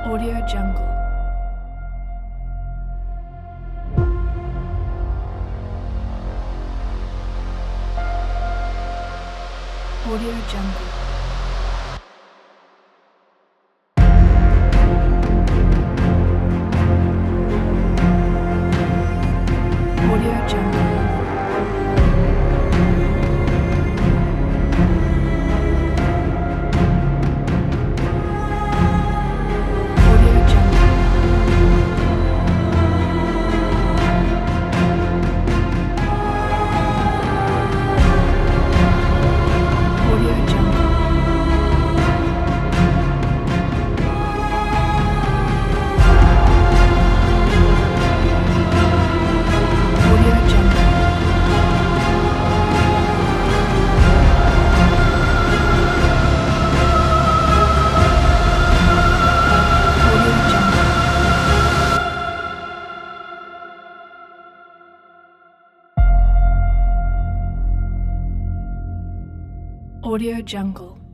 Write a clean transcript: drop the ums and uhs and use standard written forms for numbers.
Audio Jungle. Audio Jungle. Audio Jungle. Audio Jungle. Audio Jungle. Audio Jungle. Audio Jungle. Audio Jungle.